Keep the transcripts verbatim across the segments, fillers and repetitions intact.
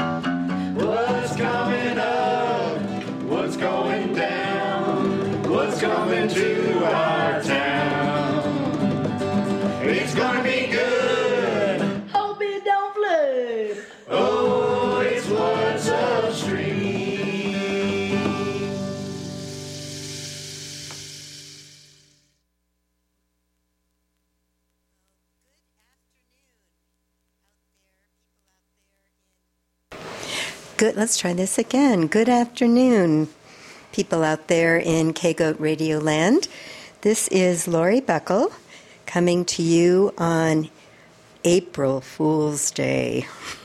What's coming up? What's going down? What's coming to our town? It's gonna be good. Hope it don't flood. Oh, it's What's Upstream. Good. Let's try this again. Good afternoon, people out there in K-Goat Radio Land. This is Lori Buckle coming to you on April Fool's Day.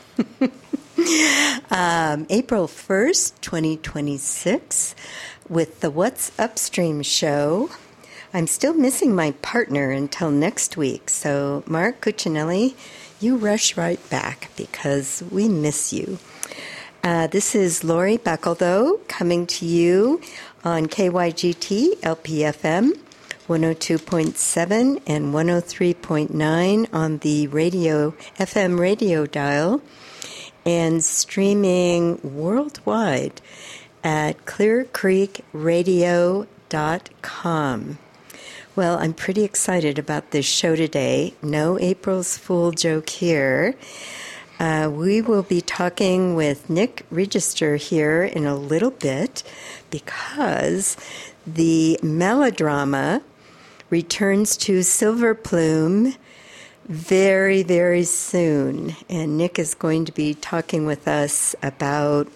um, April first, twenty twenty-six, with the What's Upstream show. I'm still missing my partner until next week, so Mark Cuccinelli, you rush right back because we miss you. Uh, this is Lori Buckle, though, coming to you on K Y G T L P F M one oh two point seven and one oh three point nine on the radio F M radio dial, and streaming worldwide at clear creek radio dot com. Well, I'm pretty excited about this show today. No April's Fool joke here. Uh, we will be talking with Nick Register here in a little bit because the melodrama returns to Silver Plume very, very soon. And Nick is going to be talking with us about,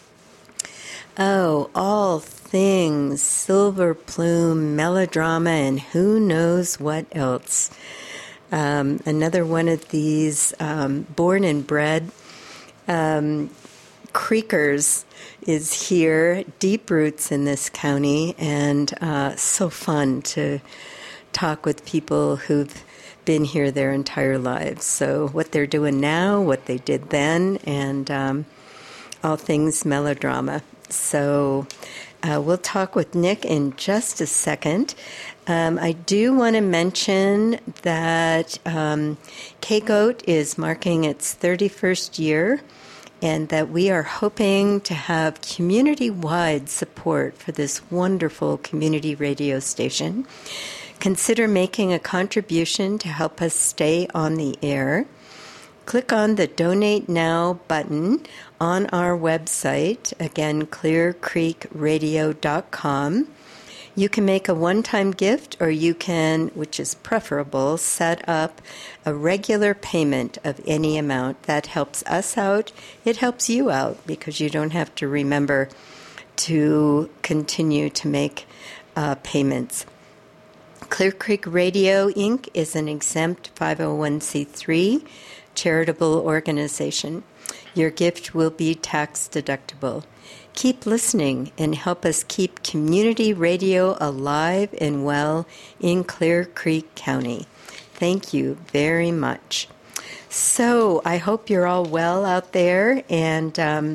oh, all things Silver Plume, melodrama, and who knows what else. Um, another one of these um, born and bred um, creekers is here, deep roots in this county, and uh, so fun to talk with people who've been here their entire lives. So what they're doing now, what they did then, and um, all things melodrama. So uh, we'll talk with Nick in just a second. Um, I do want to mention that um, K-Goat is marking its thirty-first year, and that we are hoping to have community-wide support for this wonderful community radio station. Consider making a contribution to help us stay on the air. Click on the Donate Now button on our website, again, clear creek radio dot com. You can make a one-time gift, or you can, which is preferable, set up a regular payment of any amount. That helps us out. It helps you out because you don't have to remember to continue to make uh, payments. Clear Creek Radio, Incorporated is an exempt five oh one c three charitable organization. Your gift will be tax deductible. Keep listening and help us keep community radio alive and well in Clear Creek County. Thank you very much. So I hope you're all well out there, and um,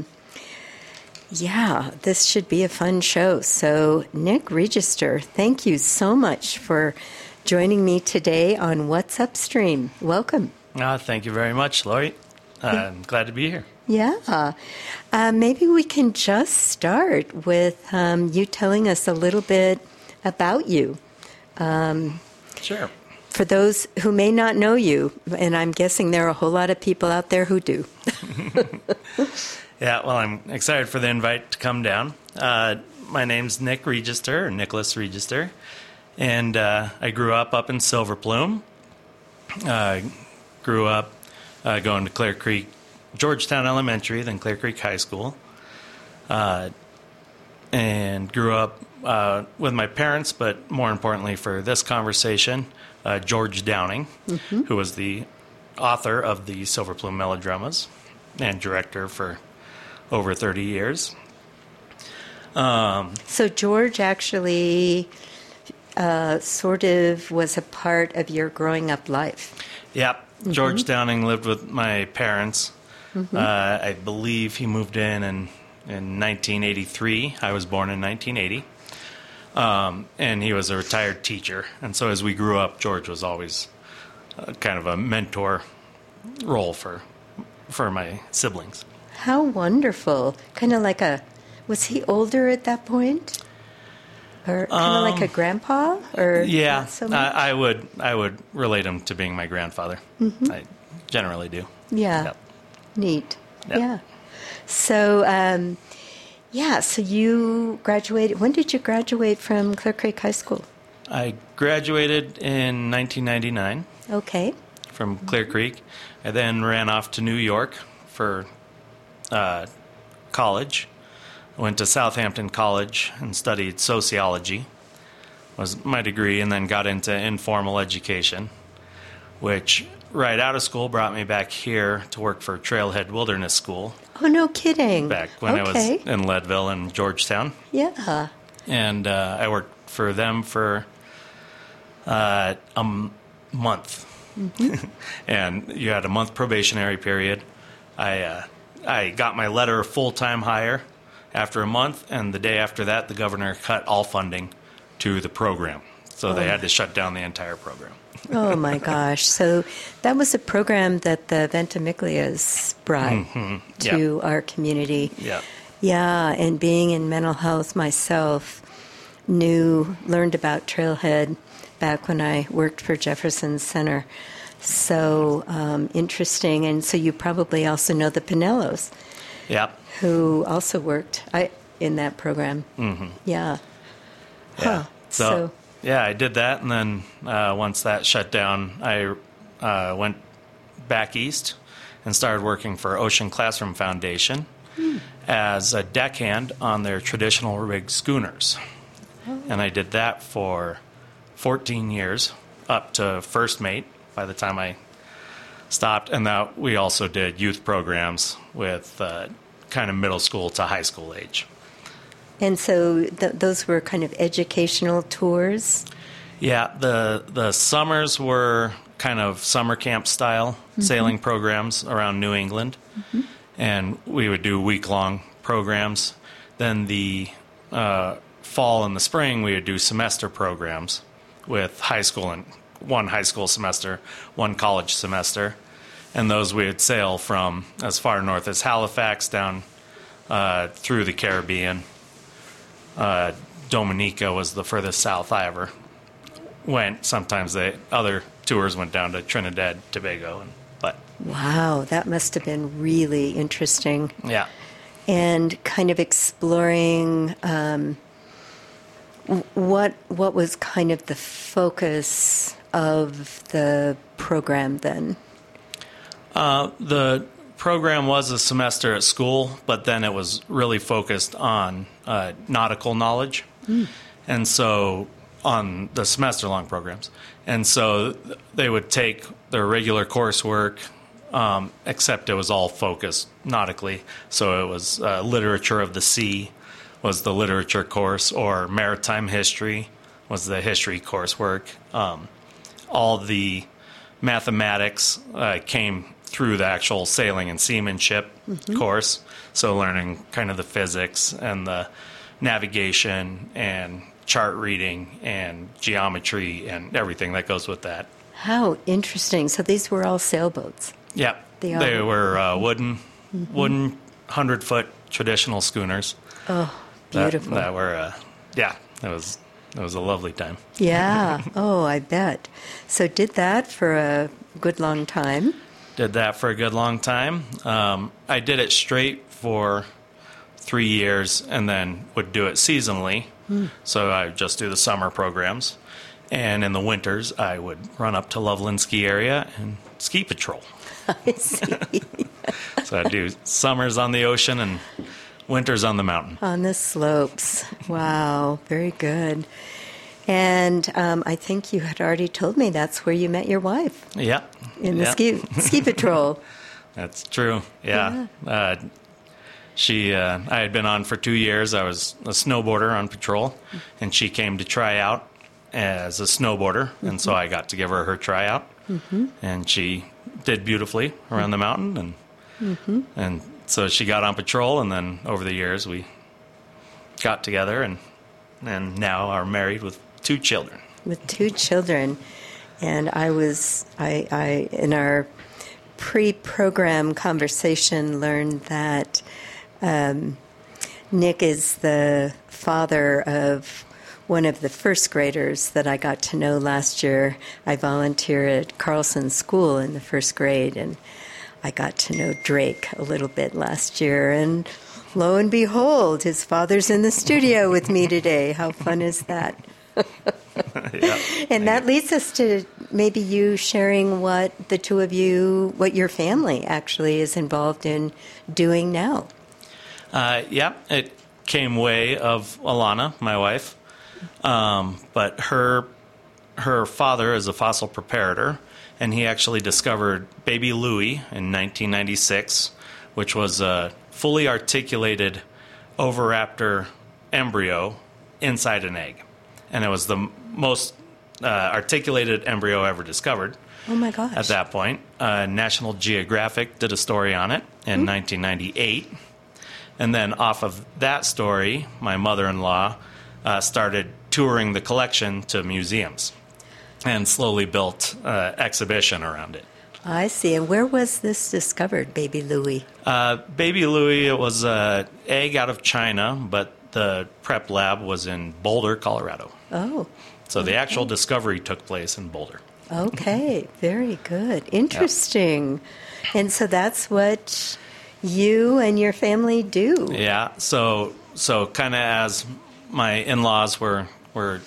yeah, this should be a fun show. So Nick Register, thank you so much for joining me today on What's Upstream. Welcome. Uh, thank you very much, Lori. Uh, I'm glad to be here. Yeah. Uh, maybe we can just start with um, you telling us a little bit about you. Um, sure. For those who may not know you, and I'm guessing there are a whole lot of people out there who do. Yeah, well, I'm excited for the invite to come down. Uh, my name's Nick Register, or Nicholas Register, and uh, I grew up up in Silver Plume. Uh, grew up uh, going to Clear Creek Georgetown Elementary, then Clear Creek High School, uh, and grew up uh, with my parents, but more importantly for this conversation, uh, George Downing, mm-hmm. who was the author of the Silver Plume melodramas and director for over thirty years. Um, so George actually uh, sort of was a part of your growing up life. Yep. Mm-hmm. George Downing lived with my parents. Mm-hmm. Uh, I believe he moved in, in in nineteen eighty-three. I was born in nineteen eighty. Um, and he was a retired teacher. And so as we grew up, George was always uh, kind of a mentor role for for my siblings. How wonderful. Kind of like a, was he older at that point? Or kind of like a grandpa? Or Yeah, not so much? I, I would I would relate him to being my grandfather. Mm-hmm. I generally do. Yeah. Yep. Neat. Yep. Yeah. So, um, yeah, so you graduated. When did you graduate from Clear Creek High School? I graduated in nineteen ninety-nine Okay. from Clear Creek. I then ran off to New York for uh, college. I went to Southampton College and studied sociology, was my degree, and then got into informal education, which right out of school brought me back here to work for Trailhead Wilderness School Oh, no kidding. back when okay. I was in Leadville and Georgetown. Yeah. And uh, I worked for them for uh, a m- month. Mm-hmm. And you had a month probationary period. I uh, I got my letter of full-time hire after a month, and the day after that, the governor cut all funding to the program. So they had to shut down the entire program. Oh, my gosh. So that was a program that the Ventimiglias brought Mm-hmm. to our community. Yeah. Yeah, and being in mental health myself, knew, learned about Trailhead back when I worked for Jefferson Center. So um, interesting. And so you probably also know the Pinellos, Yeah. who also worked I, in that program. Mm-hmm. Yeah. Yeah. Huh. So, So- yeah, I did that, and then uh, once that shut down, I uh, went back east and started working for Ocean Classroom Foundation as a deckhand on their traditional rigged schooners. And I did that for fourteen years, up to first mate by the time I stopped. And that we also did youth programs with uh, kind of middle school to high school age. And so th- those were kind of educational tours. Yeah, the the summers were kind of summer camp style Mm-hmm. sailing programs around New England, and we would do week long programs. Then the uh, fall and the spring we would do semester programs with high school and one high school semester, one college semester, and those we would sail from as far north as Halifax down uh, through the Caribbean. Uh, Dominica was the furthest south I ever went. Sometimes the other tours went down to Trinidad, Tobago, and but Wow, that must have been really interesting. yeah, And kind of exploring um, w- what what was kind of the focus of the program then. uh, the program was a semester at school, but then it was really focused on uh, nautical knowledge, and so on the semester long programs, and so th- they would take their regular coursework. Um, except it was all focused nautically. So it was uh, literature of the sea was the literature course, or maritime history was the history coursework. Um, all the mathematics uh, came through the actual sailing and seamanship course. So learning kind of the physics and the navigation and chart reading and geometry and everything that goes with that. How interesting. So these were all sailboats. Yeah, They they, are- were uh, wooden, wooden hundred foot traditional schooners. Oh, that- beautiful. That, were, uh, yeah, it was it was a lovely time. Yeah. Oh, I bet. So did that for a good long time. Did that for a good long time. Um, I did it straight for three years, and then would do it seasonally. So I would just do the summer programs, and in the winters I would run up to Loveland Ski Area and ski patrol. I see. So I'd do summers on the ocean and winters on the mountain. On the slopes. Wow, very good. And um, I think you had already told me that's where you met your wife, Yeah. in the yeah. ski ski patrol. That's true. Yeah. Uh, she, uh, I had been on for two years. I was a snowboarder on patrol, and she came to try out as a snowboarder, and so I got to give her her tryout, and she did beautifully around the mountain, and and so she got on patrol, and then over the years we got together, and and now are married with two children. With two children. And I was, I, I in our pre-program conversation, learned that um, Nick is the father of one of the first graders that I got to know last year. I volunteer at Carlson School in the first grade, and I got to know Drake a little bit last year. And lo and behold, his father's in the studio with me today. How fun is that? Yeah. And that leads us to maybe you sharing what the two of you, what your family actually is involved in doing now. Uh, yeah, it came way of Alana, my wife. Um, but her her father is a fossil preparator, and he actually discovered baby Louie in nineteen ninety-six, which was a fully articulated oviraptor embryo inside an egg. And it was the m- most uh, articulated embryo ever discovered. Oh, my gosh. At that point. Uh, National Geographic did a story on it in mm-hmm. nineteen ninety-eight. And then off of that story, my mother-in-law uh, started touring the collection to museums and slowly built an uh, exhibition around it. I see. And where was this discovered, baby Louie? Uh, baby Louie, it was an egg out of China, but the prep lab was in Boulder, Colorado. Oh. So okay. the actual discovery took place in Boulder. Okay. Very good. Interesting. Yep. And so that's what you and your family do. Yeah. So so kind of as my in-laws were, were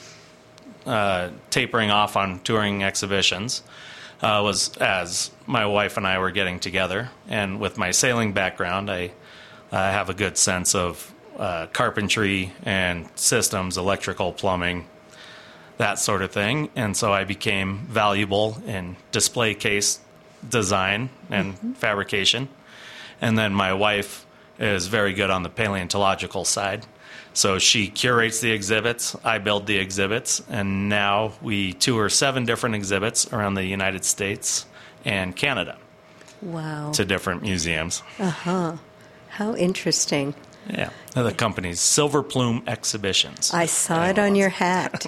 uh, tapering off on touring exhibitions, uh, was as my wife and I were getting together. And with my sailing background, I, I have a good sense of Uh, carpentry and systems, electrical, plumbing, that sort of thing. And so I became valuable in display case design and mm-hmm. fabrication. And then my wife is very good on the paleontological side. So she curates the exhibits, I build the exhibits, and now we tour seven different exhibits around the United States and Canada. Wow. To different museums. Uh-huh. How interesting. Yeah, the company's Silver Plume Exhibitions. I saw it on your hat.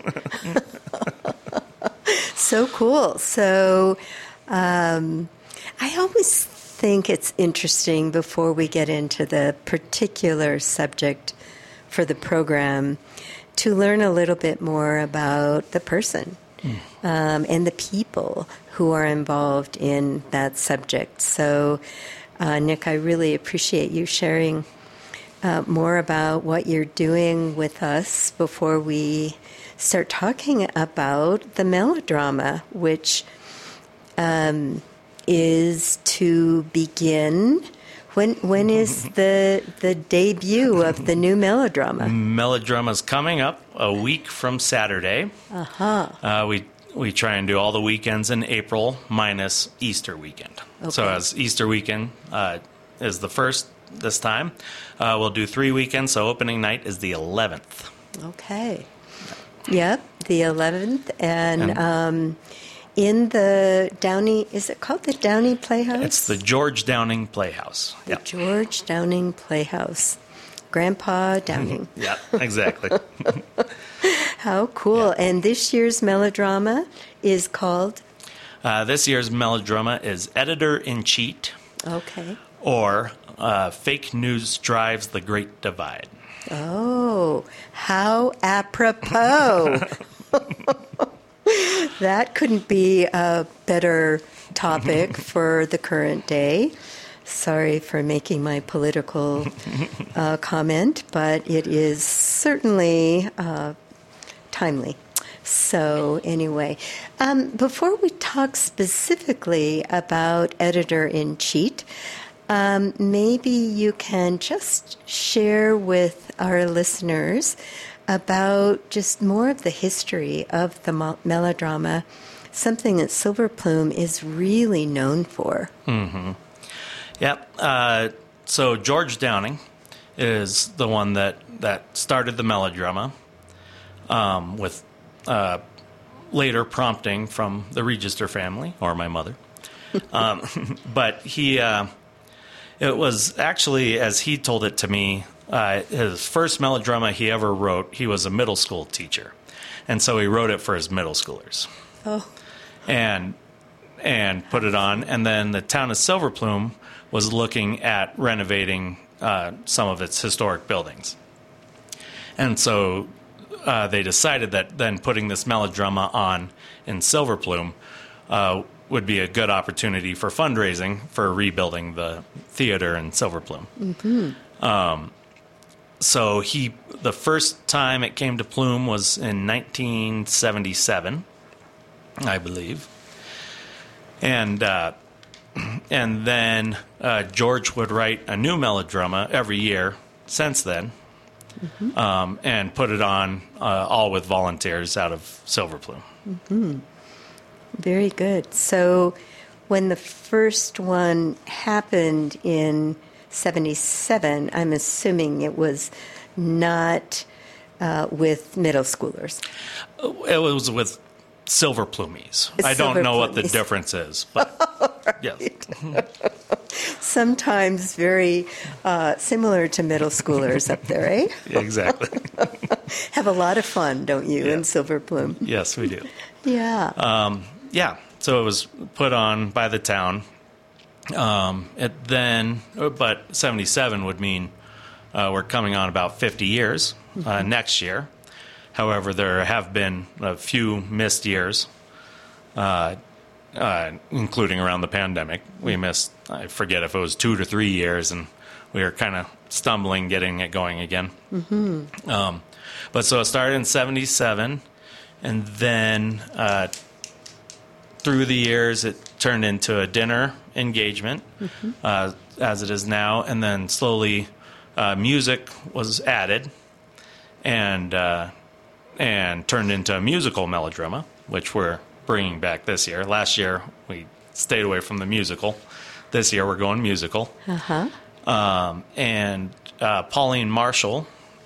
So cool. So um, I always think it's interesting before we get into the particular subject for the program to learn a little bit more about the person mm. um, and the people who are involved in that subject. So, uh, Nick, I really appreciate you sharing Uh, more about what you're doing with us before we start talking about the melodrama, which um, is to begin. When when is the the debut of the new melodrama? Melodrama's coming up a week from Saturday. Uh-huh. Uh, we we try and do all the weekends in April minus Easter weekend. Okay. So as Easter weekend uh, is the first this time, uh, we'll do three weekends. So opening night is the eleventh. Okay. Yep, the eleventh, and, and um, in the Downey. Is it called the Downey Playhouse? It's the George Downing Playhouse. The yep. George Downing Playhouse. Grandpa Downing. Yeah, exactly. How cool! Yeah. And this year's melodrama is called. Uh, this year's melodrama is Editor in Cheat. Okay. Or uh, Fake News Drives the Great Divide. Oh, how apropos. That couldn't be a better topic for the current day. Sorry for making my political uh, comment, but it is certainly uh, timely. So anyway, um, before we talk specifically about Editor-in-Cheat, Um, maybe you can just share with our listeners about just more of the history of the mo- melodrama, something that Silver Plume is really known for. Mm-hmm. Yep. Uh, so George Downing is the one that, that started the melodrama um, with uh, later prompting from the Register family, or my mother. um, but he... Uh, It was actually, as he told it to me, uh, his first melodrama he ever wrote. He was a middle school teacher, and so he wrote it for his middle schoolers. Oh. And and put it on. And then the town of Silver Plume was looking at renovating uh, some of its historic buildings. And so uh, they decided that then putting this melodrama on in Silver Plume uh, would be a good opportunity for fundraising for rebuilding the theater in Silver Plume. Mm-hmm. Um, so he, the first time it came to Plume was in nineteen seventy-seven, I believe. And uh, and then uh, George would write a new melodrama every year since then, mm-hmm. um, and put it on uh, all with volunteers out of Silver Plume. Mm-hmm. Very good. So when the first one happened in seventy-seven, I'm assuming it was not uh, with middle schoolers. It was with Silver Plumies. It's I don't Silver know what the Plumies. difference is, but right. yes. Sometimes very uh, similar to middle schoolers up there, eh? Exactly. Have a lot of fun, don't you, Yeah. in Silver Plume? Yes, we do. Yeah. Um, yeah, so it was put on by the town. Um, it then, but seventy-seven would mean uh, we're coming on about fifty years uh, mm-hmm. next year. However, there have been a few missed years, uh, uh, including around the pandemic. We missed, I forget if it was two to three years, and we were kind of stumbling getting it going again. Mm-hmm. Um, but so it started in seventy-seven, and then uh, through the years it turned into a dinner engagement, mm-hmm. uh, as it is now, and then slowly uh, music was added, and uh, and turned into a musical melodrama, which we're bringing back this year. Last year, we stayed away from the musical. This year, we're going musical. Uh-huh. Um, and uh, Pauline Marshall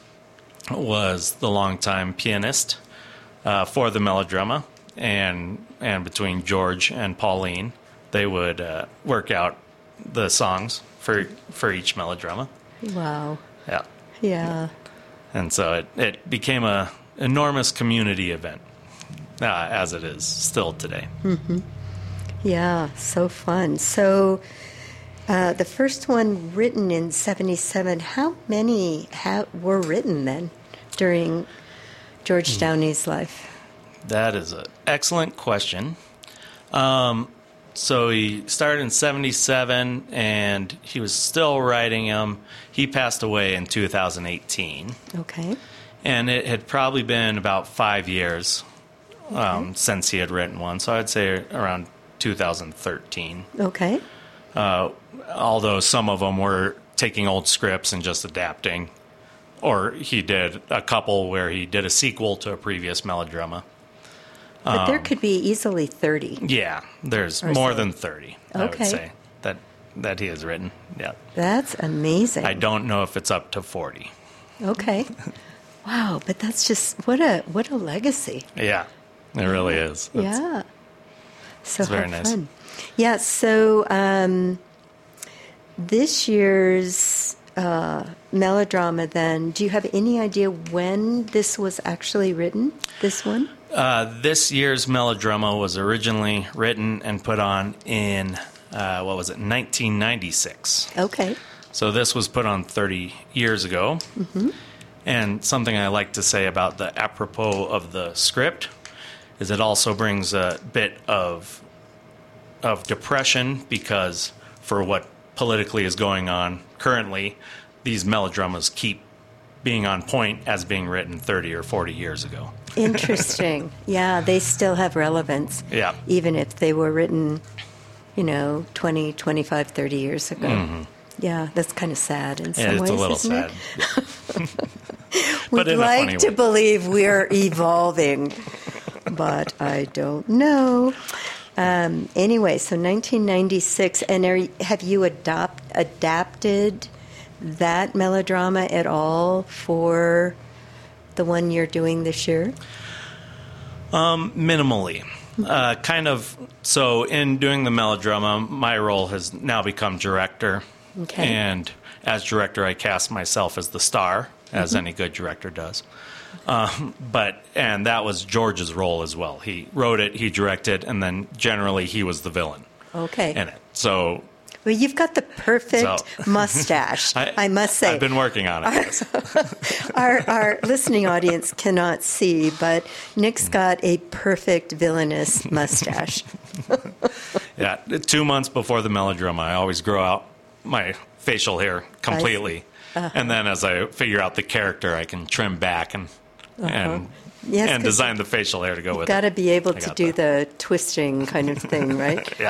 was the longtime pianist uh, for the melodrama, and and between George and Pauline, they would uh, work out the songs for for each melodrama. Wow. Yeah. Yeah. And so it, it became a enormous community event, uh, as it is still today. Mm-hmm. Yeah, so fun. So uh, the first one written in seventy-seven, how many ha- were written then during George Downey's life? That is an excellent question. Um, so he started in seventy-seven, and he was still writing them. He passed away in two thousand eighteen. Okay. And it had probably been about five years um, Okay. since he had written one. So I'd say around two thousand thirteen. Okay. Uh, although some of them were taking old scripts and just adapting. Or he did a couple where he did a sequel to a previous melodrama. But Um, there could be easily thirty. Yeah, there's Or more so. than thirty, I Okay. would say, that, that he has written. Yeah. That's amazing. I don't know if it's up to forty. Okay. Wow, but that's just what a what a legacy. Yeah, it really is. It's- Yeah. So it's very how nice. fun. Yeah, so um, this year's uh, melodrama then, do you have any idea when this was actually written, this one? Uh, this year's melodrama was originally written and put on in, uh, what was it, nineteen ninety-six. Okay. So this was put on thirty years ago. Mm-hmm. And something I like to say about the apropos of the script is it also brings a bit of of depression, because for what politically is going on currently, these melodramas keep being on point as being written thirty or forty years ago. Interesting. Yeah, they still have relevance. Yeah. Even if they were written, you know, twenty, twenty-five, thirty years ago. Mm-hmm. Yeah, that's kind of sad in some Yeah, it's ways, a little isn't sad. it? But We'd in a funny like to way. believe we're evolving, but I don't know. Um, anyway, so nineteen ninety-six, and are, have you adopt, adapted that melodrama at all for the one you're doing this year? Um, minimally. Uh, kind of, so in doing the melodrama, my role has now become director. Okay. And as director, I cast myself as the star as any good director does. Um, but and that was George's role as well. He wrote it, he directed, and then generally he was the villain Okay. in it. So Well, you've got the perfect So- mustache, I, I, must say. I've been working on it. yes. our, our listening audience cannot see, but Nick's got a perfect villainous mustache. Yeah, two months before the melodrama, I always grow out my facial hair completely, Uh-huh. and then as I figure out the character, I can trim back and and Yes, and 'cause design the facial hair to go with Got to it. be able I to got do that. the twisting kind of thing, right? Yeah,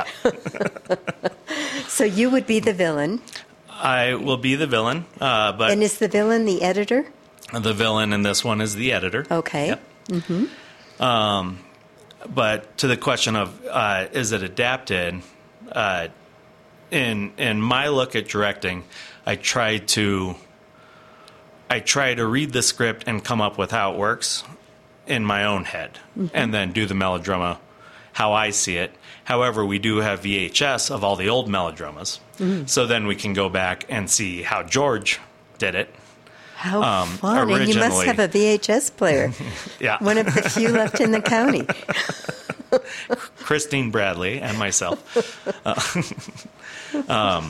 So you would be the villain. I will be the villain, uh, but And is the villain the editor? the villain in this one is the editor. Okay. Yep. Mm-hmm. Um, but to the question of uh, is it adapted? Uh, in in my look at directing, I try to I try to read the script and come up with how it works in my own head, mm-hmm. and then do the melodrama how I see it. However, we do have V H S of all the old melodramas, mm-hmm. so then we can go back and see how George did it. How Um, fun. And you must originally- have a V H S player. Yeah, One of the few left in the county. Christine Bradley and myself. Uh, um,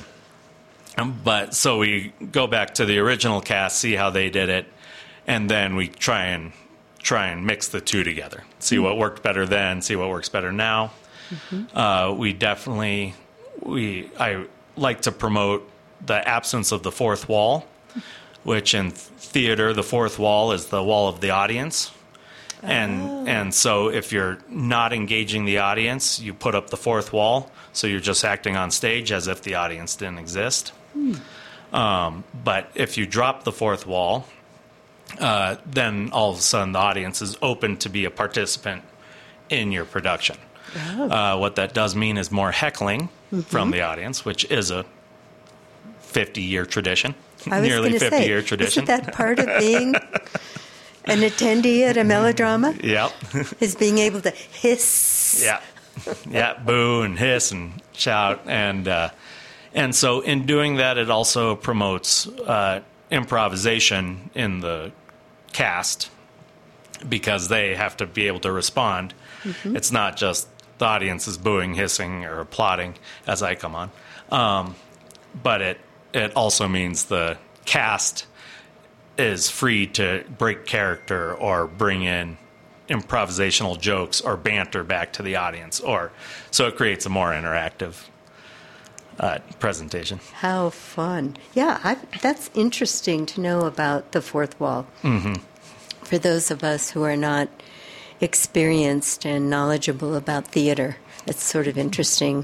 but so we go back to the original cast, see how they did it, and then we try and try and mix the two together. See mm-hmm. what worked better then, see what works better now. Mm-hmm. Uh, we definitely we I like to promote the absence of the fourth wall, which in theater the fourth wall is the wall of the audience. And Oh. and so if you're not engaging the audience, you put up the fourth wall, so you're just acting on stage as if the audience didn't exist. Hmm. Um, but if you drop the fourth wall, uh, then all of a sudden the audience is open to be a participant in your production. Oh. Uh, what that does mean is more heckling mm-hmm. from the audience, which is a fifty-year tradition, I was nearly gonna say, fifty-year tradition. Isn't that part of being an attendee at a melodrama? Yep. Is being able to hiss. Yeah, yeah, boo and hiss and shout, and uh, and so in doing that, it also promotes uh, improvisation in the cast because they have to be able to respond. Mm-hmm. It's not just the audience is booing, hissing, or applauding as I come on, um, but it it also means the cast is free to break character or bring in improvisational jokes or banter back to the audience, or so it creates a more interactive uh, presentation. How fun. Yeah, I, that's interesting to know about the fourth wall. Mm-hmm. For those of us who are not experienced and knowledgeable about theater, it's sort of interesting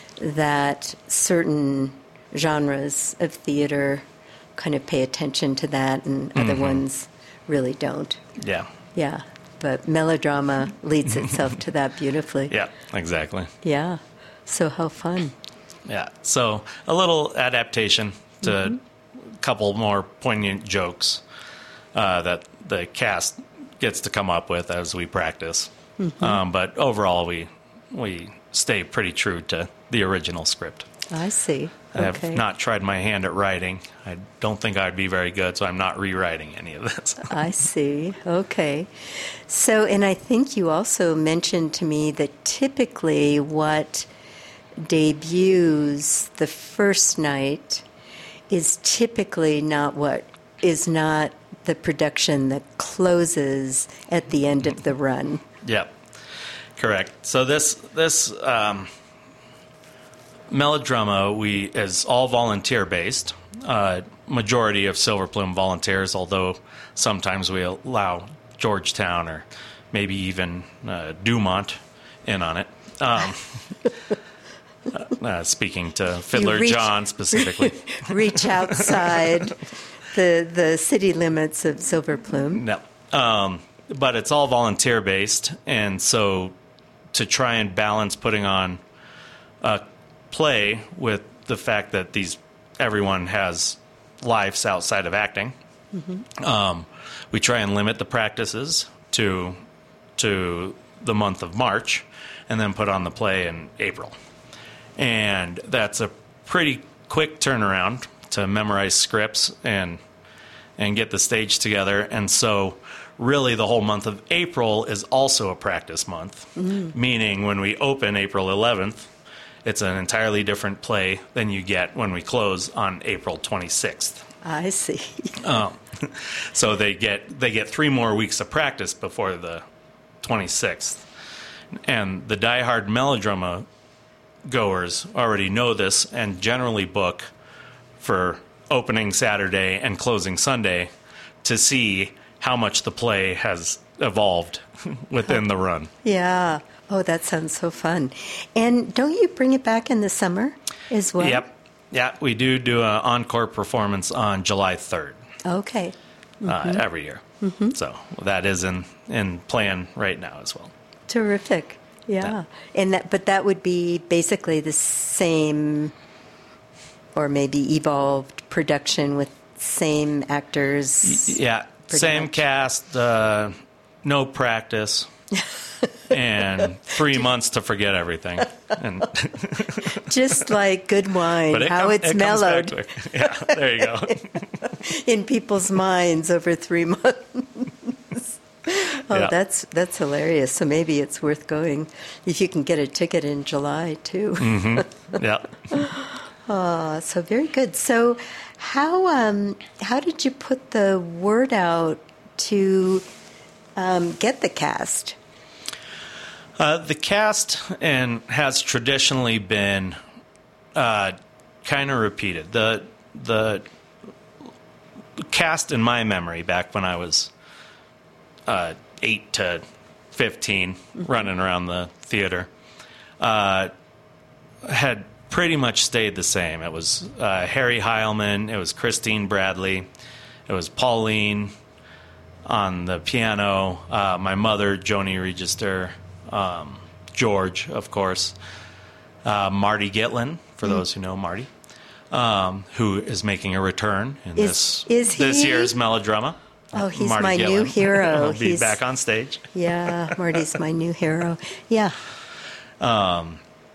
that certain genres of theater kind of pay attention to that and other mm-hmm. ones really don't. Yeah. Yeah. But melodrama leads itself to that beautifully. Yeah, exactly. Yeah. So how fun. Yeah. So a little adaptation to mm-hmm. a couple more poignant jokes uh, that the cast gets to come up with as we practice. Mm-hmm. Um, but overall, we we stay pretty true to the original script. I see. I Okay. have not tried my hand at writing. I don't think I'd be very good, so I'm not rewriting any of this. I see. Okay. So, and I think you also mentioned to me that typically what debuts the first night is typically not what is not the production that closes at the end of the run. Yep, correct. So this this um, melodrama we is all volunteer based. Uh, majority of Silver Plume volunteers, although sometimes we allow Georgetown or maybe even uh, Dumont in on it. Um, uh, speaking to Fiddler reach- John specifically. Reach outside the the city limits of Silver Plume. No. Um, but it's all volunteer based, and so to try and balance putting on a play with the fact that these everyone has lives outside of acting, mm-hmm. um, we try and limit the practices to to the month of March, and then put on the play in April. And that's a pretty quick turnaround to memorize scripts and and get the stage together. And so really the whole month of April is also a practice month, mm. meaning when we open April eleventh, it's an entirely different play than you get when we close on April twenty-sixth. I see. um, so they get they get three more weeks of practice before the twenty-sixth. And the diehard melodrama goers already know this and generally book for opening Saturday and closing Sunday to see how much the play has evolved within the run. Yeah. Oh, that sounds so fun. And don't you bring it back in the summer as well? Yep. Yeah, we do do an encore performance on July third. Okay. Mm-hmm. Uh, every year. Mm-hmm. So that is in, in plan right now as well. Terrific. Yeah. Yeah. And that, but that would be basically the same or maybe evolved production with same actors. Yeah. Same much. cast, uh, no practice, and three months to forget everything. And just like good wine, but it how comes, it's it mellowed. Comes back to it. Yeah, there you go. In people's minds over three months. Oh, yeah. that's that's hilarious. So maybe it's worth going if you can get a ticket in July too. Mm-hmm. Yeah. Oh, so very good. So how um, how did you put the word out to um, get the cast? Uh, the cast and has traditionally been uh, kind of repeated. The the cast in my memory back when I was uh, eight to fifteen, mm-hmm. running around the theater, uh, had pretty much stayed the same. It was uh, Harry Heilman, it was Christine Bradley, it was Pauline on the piano, uh, my mother, Joni Register, um, George, of course, uh, Marty Gitlin, for mm-hmm. those who know Marty, um, who is making a return in is, this is this year's melodrama. Oh, he's Marty my Gitlin new hero. will be he's, back on stage. Yeah, Marty's my new hero. Yeah. Um,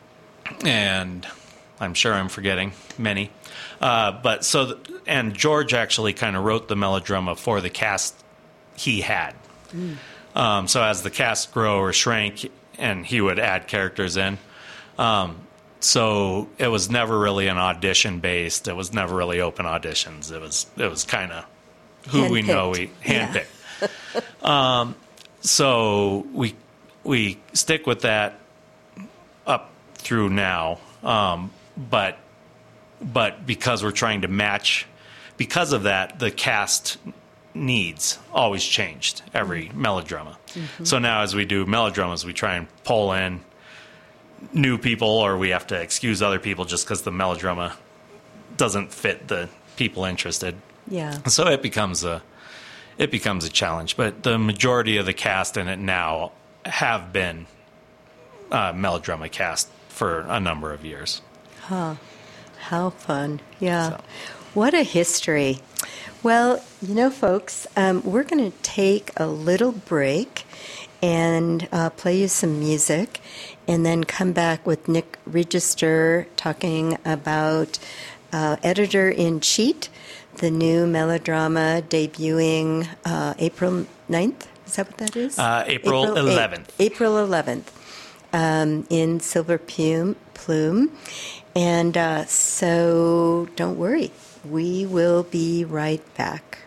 and I'm sure I'm forgetting many. Uh, but so, th- and George actually kind of wrote the melodrama for the cast he had. Mm. Um, so as the cast grew or shrank, and he would add characters in. Um, so it was never really an audition based. It was never really open auditions. It was it was kind of who Hand we picked. know we handpicked. Yeah. um, so we we stick with that up through now. Um, but but because we're trying to match, because of that, the cast needs always changed every mm-hmm. melodrama. Mm-hmm. So now as we do melodramas, we try and pull in new people, or we have to excuse other people just because the melodrama doesn't fit the people interested. Yeah. So it becomes a it becomes a challenge. But the majority of the cast in it now have been uh, melodrama cast for a number of years. Huh. How fun. Yeah. So. What a history. Well, you know, folks, um, we're going to take a little break and uh, play you some music, and then come back with Nick Register talking about uh, Editor-in-Chief, the new melodrama debuting uh, April ninth. Is that what that is? Uh, April, April eleventh. April eleventh um, in Silver Plume. Plume. And uh, so don't worry. We will be right back.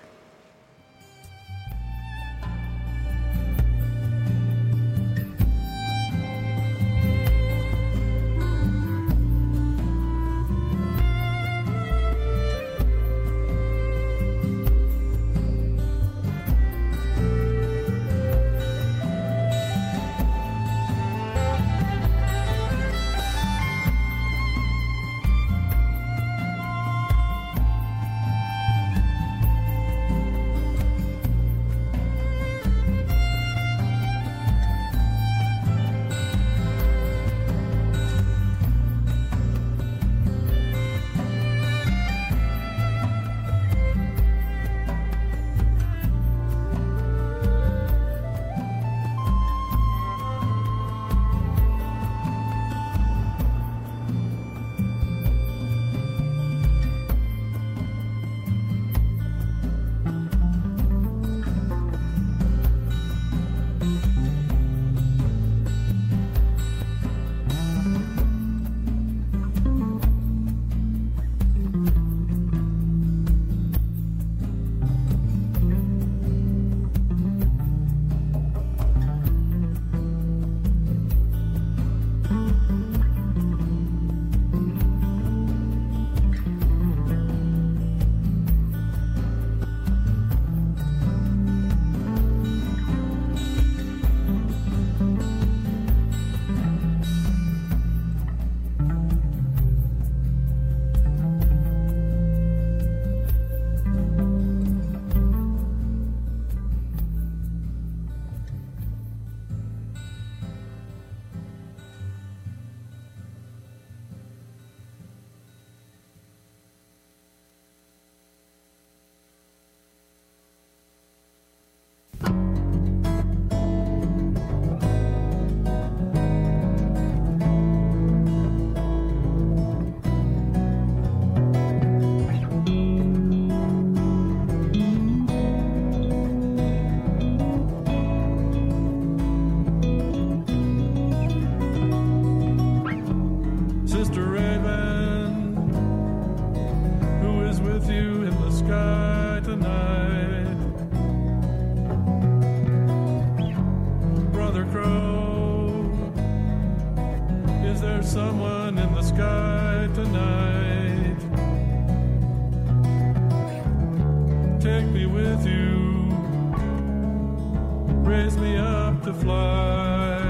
raise me up to fly.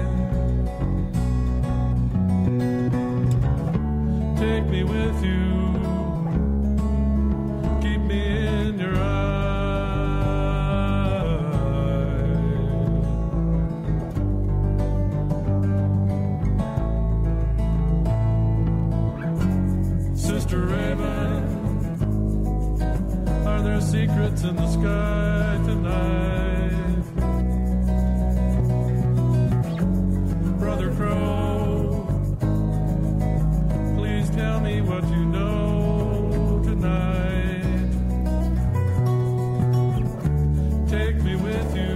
Take me with you, keep me in your eyes. Sister Raven, are there secrets in the sky tonight? Brother Crow, please tell me what you know tonight. Take me with you,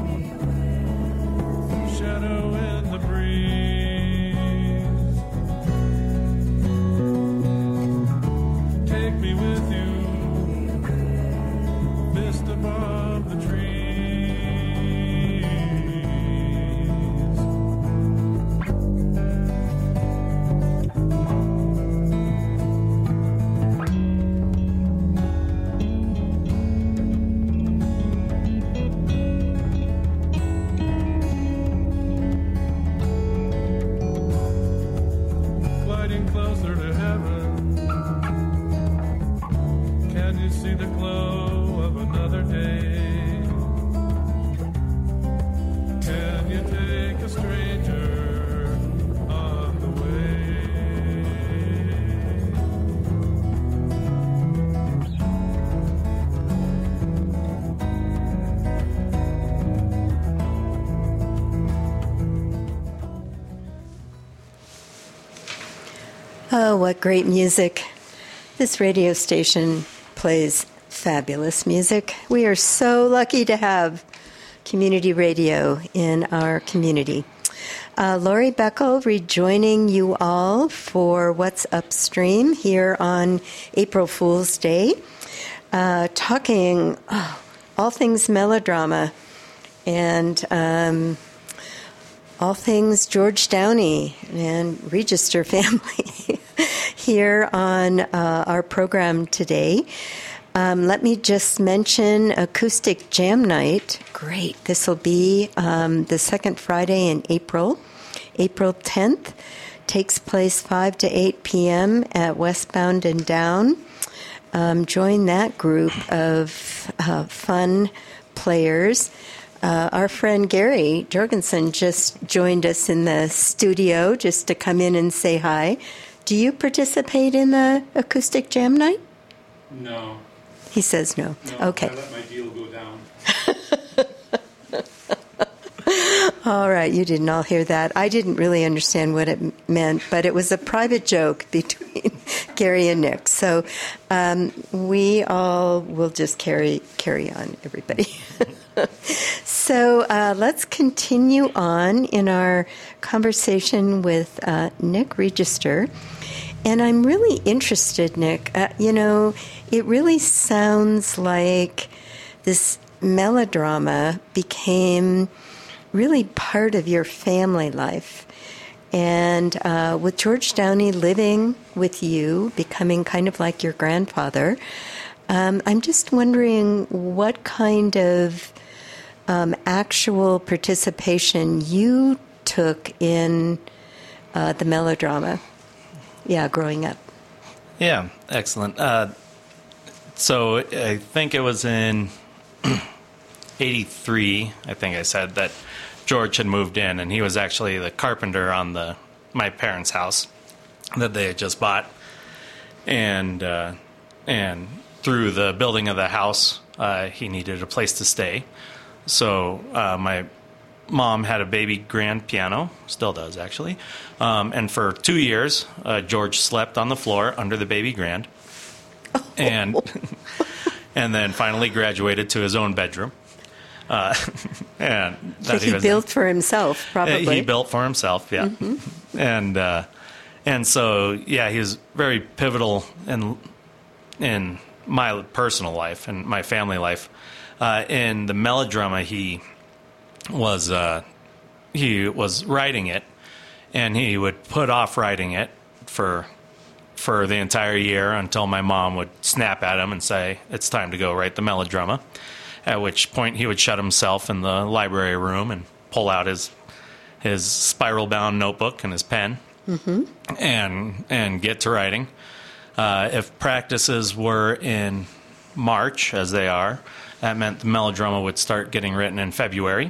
shadow in the breeze. Take me with you, mist above the trees. Gliding closer to heaven, can you see the glow of another day? Can you take a stranger on the Oh, what great music. This radio station plays fabulous music. We are so lucky to have community radio in our community. Uh, Lori Beckel rejoining you all for What's Upstream here on April Fool's Day, uh, talking oh, all things melodrama and um, all things George Downey and Register family here on uh, our program today. Um, let me just mention Acoustic Jam Night. Great. This will be um, the second Friday in April. April tenth takes place five to eight p.m. at Westbound and Down. Um, join that group of uh, fun players. Uh, our friend Gary Jorgensen just joined us in the studio just to come in and say hi. Do you participate in the Acoustic Jam Night? No. He says no. No, Okay. I let my deal go down. All right, you didn't all hear that. I didn't really understand what it meant, but it was a private joke between Gary and Nick. So um, we all will just carry carry on, everybody. So uh, let's continue on in our conversation with uh, Nick Register. And I'm really interested, Nick. Uh, you know, it really sounds like this melodrama became really part of your family life. And uh, with George Downey living with you, becoming kind of like your grandfather, um, I'm just wondering what kind of um, actual participation you took in uh, the melodrama, yeah, growing up. Yeah, excellent. Uh, so I think it was in eighty-three, I think I said, that George had moved in, and he was actually the carpenter on the my parents' house that they had just bought. And uh, and through the building of the house, uh, he needed a place to stay. So uh, my mom had a baby grand piano, still does actually, um, and for two years, uh, George slept on the floor under the baby grand, and and then finally graduated to his own bedroom. Uh, and that he, he was, built for himself, probably. He built for himself, yeah. Mm-hmm. And uh, and so yeah, he was very pivotal in in my personal life and my family life. Uh, in the melodrama, he was uh, he was writing it, and he would put off writing it for for the entire year until my mom would snap at him and say, "It's time to go write the melodrama." at which point he would shut himself in the library room and pull out his his spiral-bound notebook and his pen mm-hmm. and and get to writing. Uh, if practices were in March, as they are, that meant the melodrama would start getting written in February.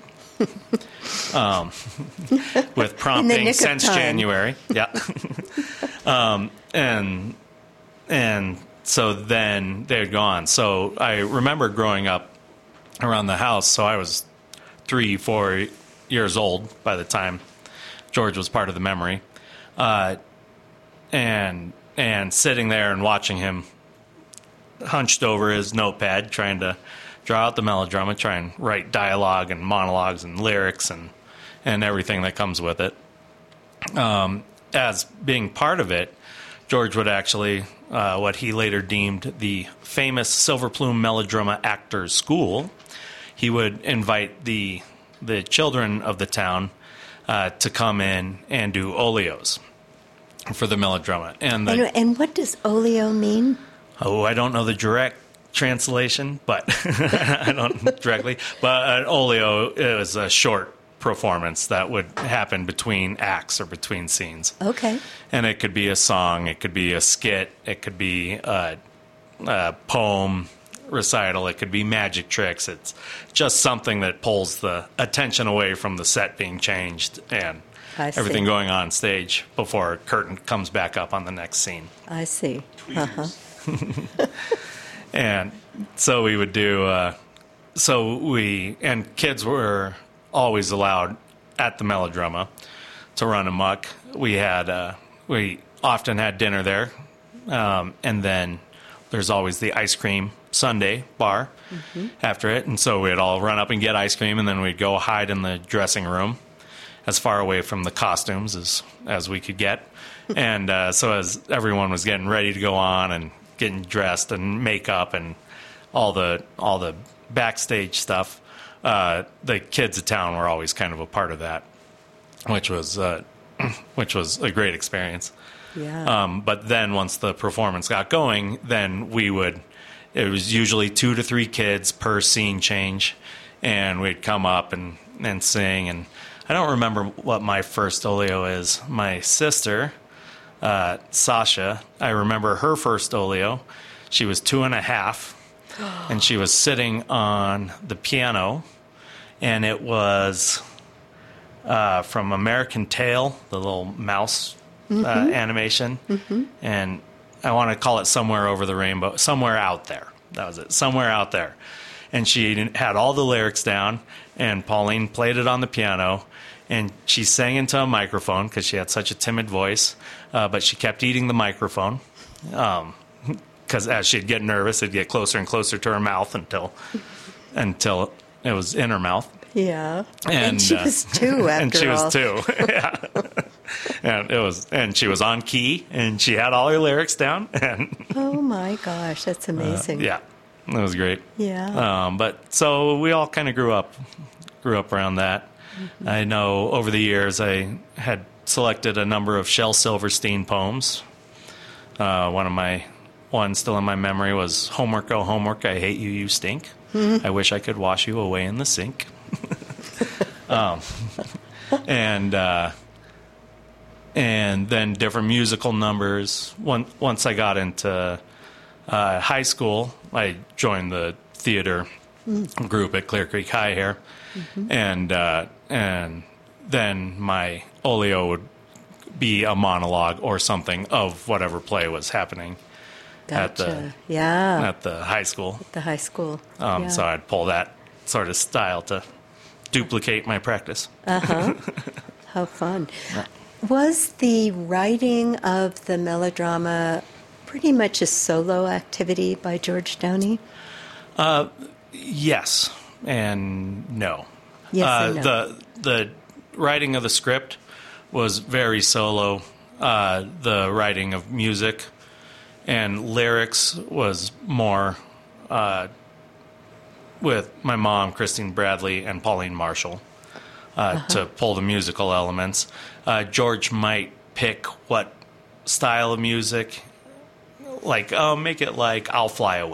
um, with prompting since January. Yeah. um, and and so then they'd gone. So I remember growing up around the house. So I was three, four years old by the time George was part of the memory. Uh, and and sitting there and watching him hunched over his notepad trying to draw out the melodrama, try and write dialogue and monologues and lyrics and and everything that comes with it. Um, as being part of it, George would actually, uh, what he later deemed the famous Silver Plume Melodrama Actors School, he would invite the the children of the town uh, to come in and do olios for the melodrama. And, the, and, and what does olio mean? Oh, I don't know the direct translation, but I don't directly. But an olio is a short performance that would happen between acts or between scenes. Okay. And it could be a song, it could be a skit, it could be a, a poem recital, it could be magic tricks. It's just something that pulls the attention away from the set being changed and I everything see. going on stage before a curtain comes back up on the next scene. I see. Uh-huh. And so we would do, uh, so we, and kids were always allowed at the melodrama to run amok. We had, uh, we often had dinner there. Um, and then there's always the ice cream sundae bar mm-hmm. after it. And so we'd all run up and get ice cream, and then we'd go hide in the dressing room as far away from the costumes as, as we could get. And uh, so as everyone was getting ready to go on and getting dressed and makeup and all the all the backstage stuff, uh, the kids of town were always kind of a part of that, which was uh, which was a great experience. Yeah. Um, but then once the performance got going, then we would. It was usually two to three kids per scene change, and we'd come up and, and sing. And I don't remember what my first olio is. My sister, uh, Sasha, I remember her first olio. She was two and a half, and she was sitting on the piano, and it was uh, from American Tail, the little mouse mm-hmm. uh, animation, mm-hmm. and I want to call it Somewhere Over the Rainbow, Somewhere Out There. That was it, Somewhere Out There. And she had all the lyrics down, and Pauline played it on the piano, and she sang into a microphone because she had such a timid voice, uh, but she kept eating the microphone because um, as she'd get nervous, it'd get closer and closer to her mouth until until it was in her mouth. Yeah, and, and she uh, was two after and she all. was two. Yeah. And it was, and she was on key, and she had all her lyrics down. And oh my gosh, that's amazing! Uh, yeah, it was great. Yeah. Um, but so we all kind of grew up, grew up around that. Mm-hmm. I know over the years I had selected a number of Shel Silverstein poems. Uh, one of my ones still in my memory was "Homework, oh homework, I hate you, you stink. Mm-hmm. I wish I could wash you away in the sink." um, and. Uh, And then different musical numbers. One, once I got into uh, high school, I joined the theater mm. group at Clear Creek High here, mm-hmm. and uh, and then my olio would be a monologue or something of whatever play was happening gotcha. at the yeah at the high school. At the high school. Um, yeah. So I'd pull that sort of style to duplicate my practice. Uh huh. How fun. Yeah. Was the writing of the melodrama pretty much a solo activity by George Downey? Uh, yes and no. Yes uh, and no. The the writing of the script was very solo. Uh, the writing of music and lyrics was more uh, with my mom, Christine Bradley, and Pauline Marshall. Uh, uh-huh. To pull the musical elements. Uh, George might pick what style of music, like, oh, make it like I'll Fly Away,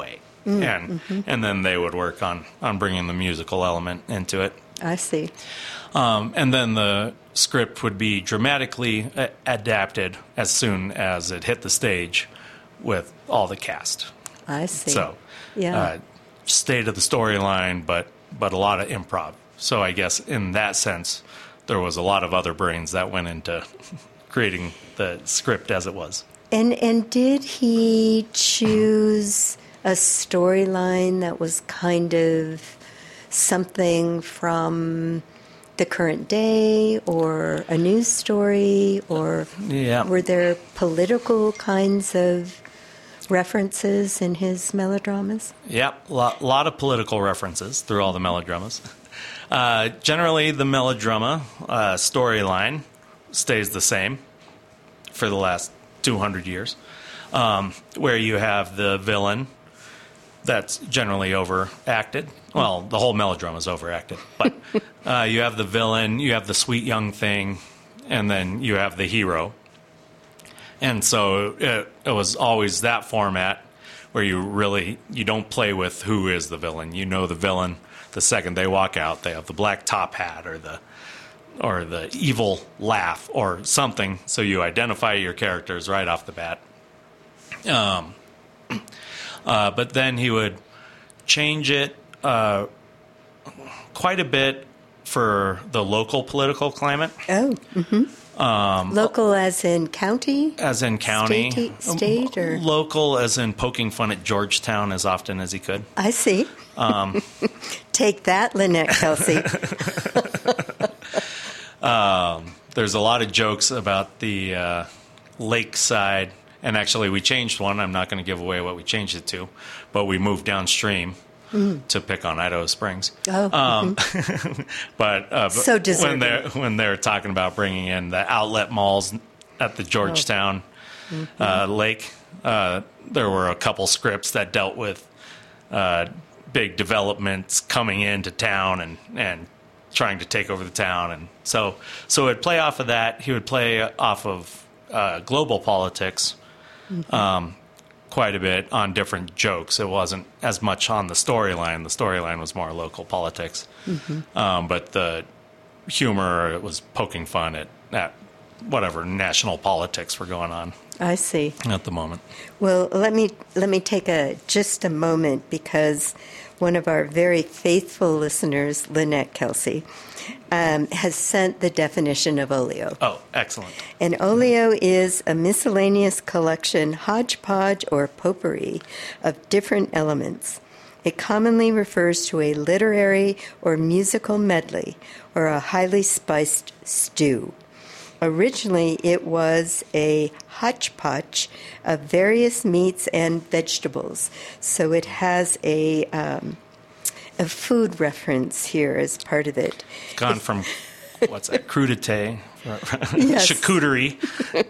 mm, and mm-hmm. and then they would work on on bringing the musical element into it. I see. Um, and then the script would be dramatically a- adapted as soon as it hit the stage with all the cast. I see. So, yeah, uh, stay to the storyline, but but a lot of improv. So I guess in that sense, there was a lot of other brains that went into creating the script as it was. And and did he choose a storyline that was kind of something from the current day or a news story, or Yeah. were there political kinds of references in his melodramas? Yep, a lot, lot of political references through all the melodramas. Uh, generally, the melodrama uh, storyline stays the same for the last two hundred years, um, where you have the villain that's generally overacted. Well, the whole melodrama is overacted, but uh, you have the villain, you have the sweet young thing, and then you have the hero. And so it, it was always that format where you really, you don't play with who is the villain. You know the villain the second they walk out. They have the black top hat or the or the evil laugh or something, so you identify your characters right off the bat. Um, uh, but then he would change it uh, quite a bit for the local political climate. Oh, mm-hmm. um, local as in county? As in county. State, state or? Local as in poking fun at Georgetown as often as he could. I see. Um, Take that, Lynette Kelsey. um, there's a lot of jokes about the uh, lakeside, and actually we changed one. I'm not going to give away what we changed it to, but we moved downstream mm. to pick on Idaho Springs. Oh, um, mm-hmm. but uh, so when they're when they're talking about bringing in the outlet malls at the Georgetown oh. mm-hmm. uh, lake, uh, there were a couple scripts that dealt with uh, big developments coming into town and, and trying to take over the town. And so so it'd play off of that. He would play off of uh, global politics mm-hmm. um, quite a bit on different jokes. It wasn't as much on the storyline. The storyline was more local politics. Mm-hmm. Um, but the humor, it was poking fun at, at whatever national politics were going on. I see. At the moment. Well, let me let me take a just a moment, because one of our very faithful listeners, Lynette Kelsey, um, has sent the definition of oleo. Oh, excellent. An oleo is a miscellaneous collection, hodgepodge or potpourri of different elements. It commonly refers to a literary or musical medley or a highly spiced stew. Originally, it was a hodgepodge of various meats and vegetables, so it has a um, a food reference here as part of it. It's gone from, what's that, crudité, charcuterie.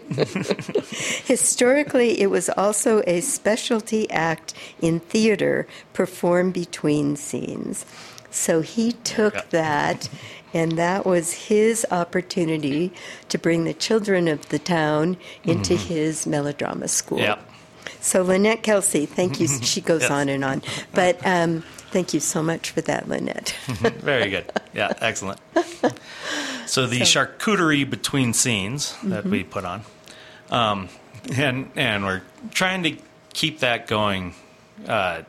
Historically, it was also a specialty act in theater performed between scenes. So he took yeah. that, and that was his opportunity to bring the children of the town into mm-hmm. his melodrama school. Yep. So Lynette Kelsey, thank you. She goes yes. on and on. But um, thank you so much for that, Lynette. Very good. Yeah, excellent. So the so. charcuterie between scenes that mm-hmm. we put on. Um, and, and we're trying to keep that going uh,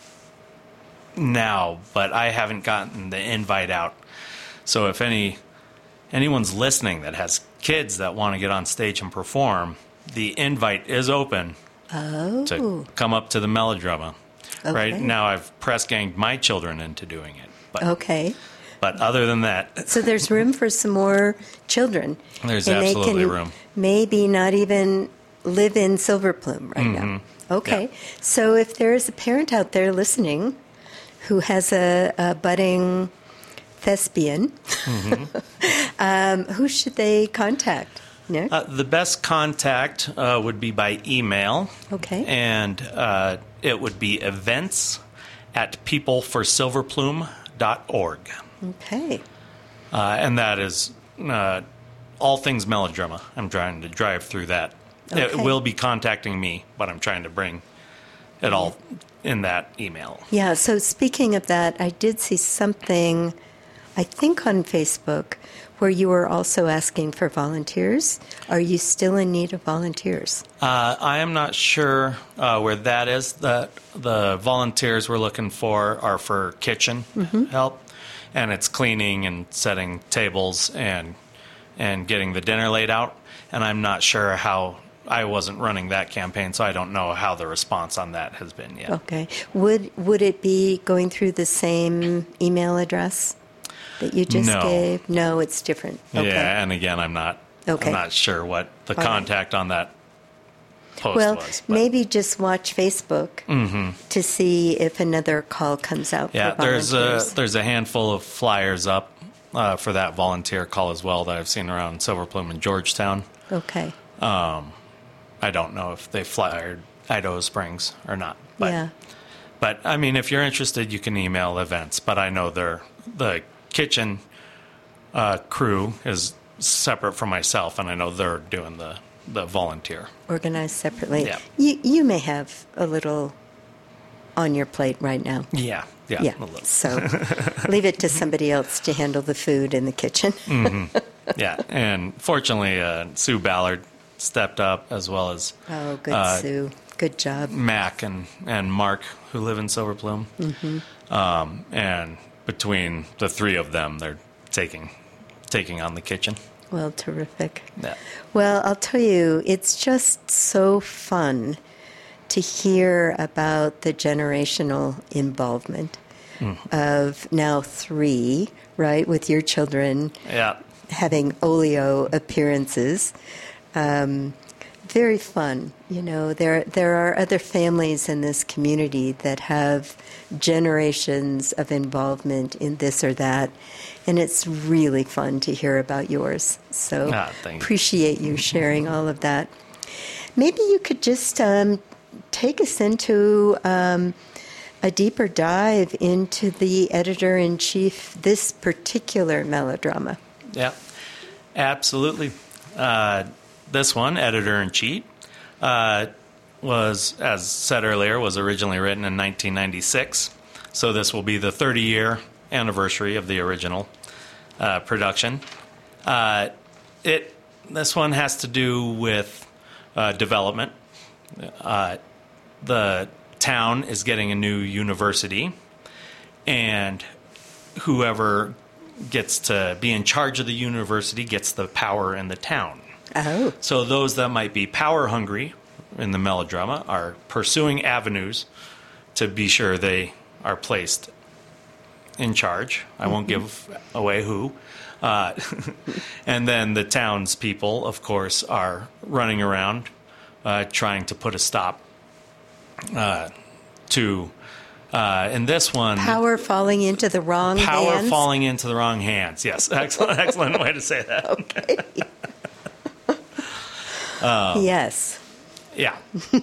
now, but I haven't gotten the invite out. So if any anyone's listening that has kids that want to get on stage and perform, the invite is open oh. to come up to the melodrama. Okay. Right now I've press ganged my children into doing it. But, okay. But other than that... So there's room for some more children. There's and absolutely they can room. Maybe not even live in Silver Plume right mm-hmm. now. Okay. Yeah. So if there is a parent out there listening who has a, a budding thespian, mm-hmm. um, who should they contact, Nick? Uh, the best contact uh, would be by email. Okay. And uh, it would be events at people for silver plume dot org. Okay. Uh, and that is uh, all things melodrama. I'm trying to drive through that. Okay. It will be contacting me, but I'm trying to bring it all in that email. Yeah, so speaking of that, I did see something, I think on Facebook, where you were also asking for volunteers. Are you still in need of volunteers? Uh, I am not sure uh, where that is. The, the volunteers we're looking for are for kitchen Mm-hmm. help, and it's cleaning and setting tables and and getting the dinner laid out. And I'm not sure how, I wasn't running that campaign, so I don't know how the response on that has been yet. Okay. Would would it be going through the same email address that you just No. gave? No, it's different. Okay. Yeah, and again, I'm not Okay. I'm not sure what the All right. contact on that post Well, was. but- maybe just watch Facebook to see if another call comes out Yeah, for there's volunteers. a there's a handful of flyers up uh, for that volunteer call as well that I've seen around Silver Plume and Georgetown. Okay. I don't know if they flyered Idaho Springs or not. But, yeah. But I mean, if you're interested, you can email events. But I know they're the kitchen uh, crew is separate from myself, and I know they're doing the the volunteer. Organized separately. Yeah. You you may have a little on your plate right now. Yeah, yeah, Yeah. a little. So leave it to somebody else to handle the food in the kitchen. Yeah, and fortunately, uh, Sue Ballard stepped up, as well as Oh, good, Uh, Sue. Good job. Mac and, and Mark, who live in Silver Plume. Mm-hmm. Um, and between the three of them, they're taking taking on the kitchen. Well, terrific. Yeah. Well, I'll tell you, it's just so fun to hear about the generational involvement of now three, right, with your children Yeah. having Olio appearances. Um, very fun. You know, there there are other families in this community that have generations of involvement in this or that, and it's really fun to hear about yours. So Ah, thank you. appreciate you sharing all of that. Maybe you could just um, take us into um, a deeper dive into the editor-in-chief, this particular melodrama. Yeah, absolutely. Uh, this one, Editor-in-Chief, uh, was, as said earlier, was originally written in nineteen ninety-six. So this will be the thirty-year anniversary of the original uh, production. Uh, it this one has to do with uh, development. Uh, the town is getting a new university, and whoever gets to be in charge of the university gets the power in the town. Oh, So those that might be power hungry in the melodrama are pursuing avenues to be sure they are placed in charge. I won't give away who. Uh, and then the townspeople, of course, are running around uh, trying to put a stop uh, to, uh, in this one, power falling into the wrong power hands. falling into the wrong hands. Yes, excellent, excellent way to say that. Okay. Um, yes. Yeah.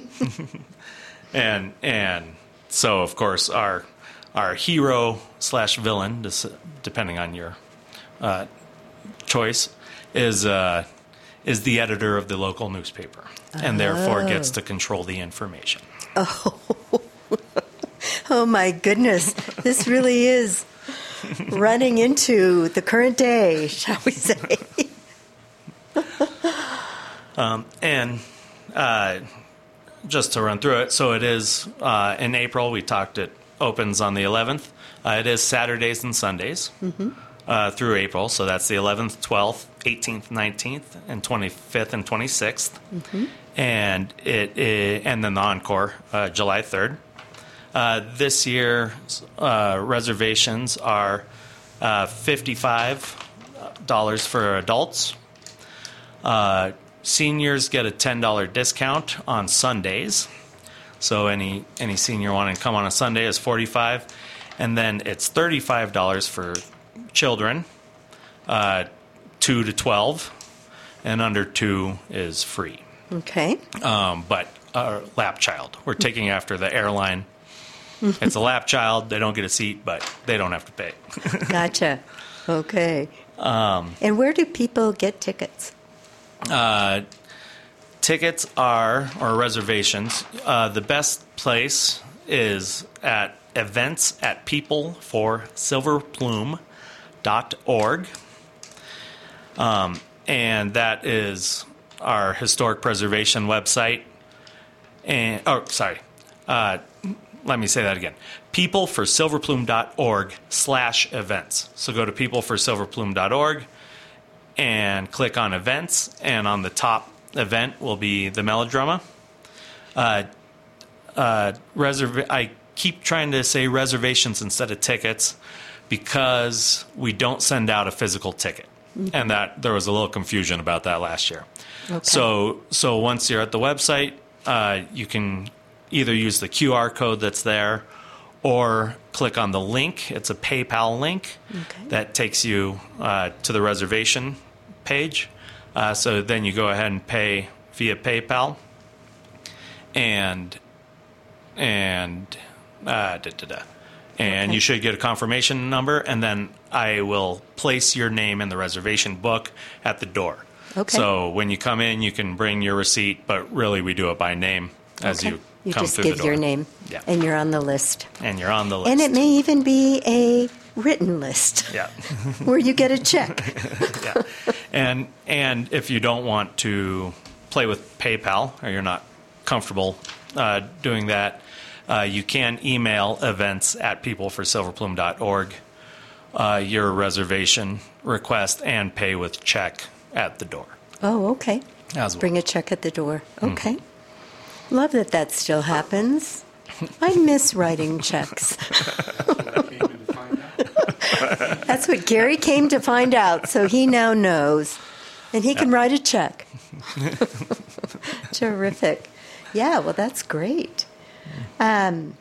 and and so of course our our hero slash villain, dis- depending on your uh, choice, is uh, is the editor of the local newspaper, and therefore gets to control the information. Oh my goodness, this really is running into the current day, shall we say? And uh, just to run through it, so it is uh, in April. We talked it opens on the eleventh. Uh, it is Saturdays and Sundays uh, through April. So that's the eleventh, twelfth, eighteenth, nineteenth, and twenty-fifth and twenty-sixth. And it, it and then the encore uh, July third. Uh, this year, uh, reservations are uh, fifty-five dollars for adults. Uh, Seniors get a ten dollars discount on Sundays. So any any senior wanting to come on a Sunday is forty-five dollars. And then it's thirty-five dollars for children, uh, two to twelve, and under two is free. Okay. Um, but a lap child. We're taking after the airline. It's a lap child. They don't get a seat, but they don't have to pay. Gotcha. Okay. Um, and where do people get tickets? Uh, tickets are, or reservations, uh, the best place is at events at people for silver plume dot org. Um, and that is our historic preservation website. And, oh, sorry. Uh, let me say that again. people for silver plume dot org slash events. So go to people for silver plume dot org and click on events. And on the top event will be the melodrama. Uh, uh, reserv- I keep trying to say reservations instead of tickets because we don't send out a physical ticket. Mm-hmm. And that there was a little confusion about that last year. Okay. So so once you're at the website, uh, you can either use the Q R code that's there or click on the link. It's a PayPal link okay. that takes you uh, to the reservation page. Uh, so then you go ahead and pay via PayPal. And and uh, da, da, da. and okay. you should get a confirmation number, and then I will place your name in the reservation book at the door. Okay. So when you come in, you can bring your receipt, but really we do it by name as okay. you, you come just through give the door. your name, yeah. and you're on the list. And you're on the list. And it may even be a written list. Yeah. where you get a check. yeah. And and if you don't want to play with PayPal, or you're not comfortable uh, doing that, uh, you can email events at people for silver plume dot org uh, your reservation request and pay with check at the door. Oh, okay. As well. Bring a check at the door. Okay. Mm-hmm. Love that that still happens. I miss writing checks. That's what Gary came to find out, so he now knows. And he can yep. write a check. Terrific. Yeah, well, that's great. Um,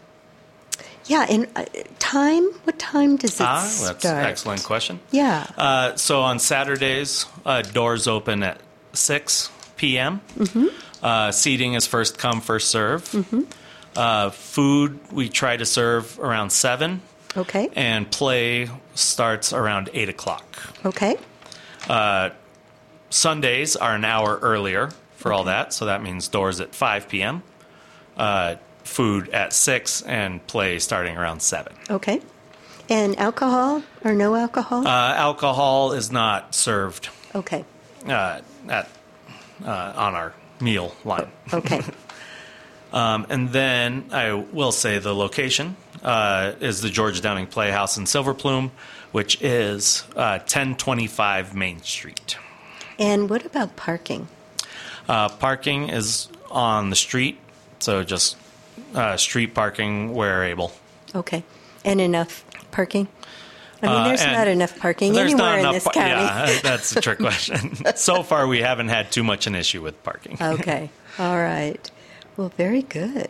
yeah, and uh, time? What time does it ah, start? That's an excellent question. Yeah. Uh, so on Saturdays, uh, doors open at six p.m. Mm-hmm. Uh, seating is first come, first serve. Mm-hmm. Uh, food, we try to serve around seven. Okay. And play starts around eight o'clock. Okay. Uh, Sundays are an hour earlier for okay. all that, so that means doors at five p.m., uh, food at six, and play starting around seven. Okay. And alcohol or no alcohol? Uh, alcohol is not served. Okay. Uh, at uh, on our meal line. Okay. um, and then I will say the location uh, is the George Downing Playhouse in Silver Plume, which is uh, ten twenty-five Main Street. And what about parking? Uh, parking is on the street, so just uh, street parking where able. Okay. And enough parking? I mean, there's uh, not enough parking anywhere in this par- county. Yeah, that's a trick question. So far, we haven't had too much an issue with parking. Okay. All right. Well, very good.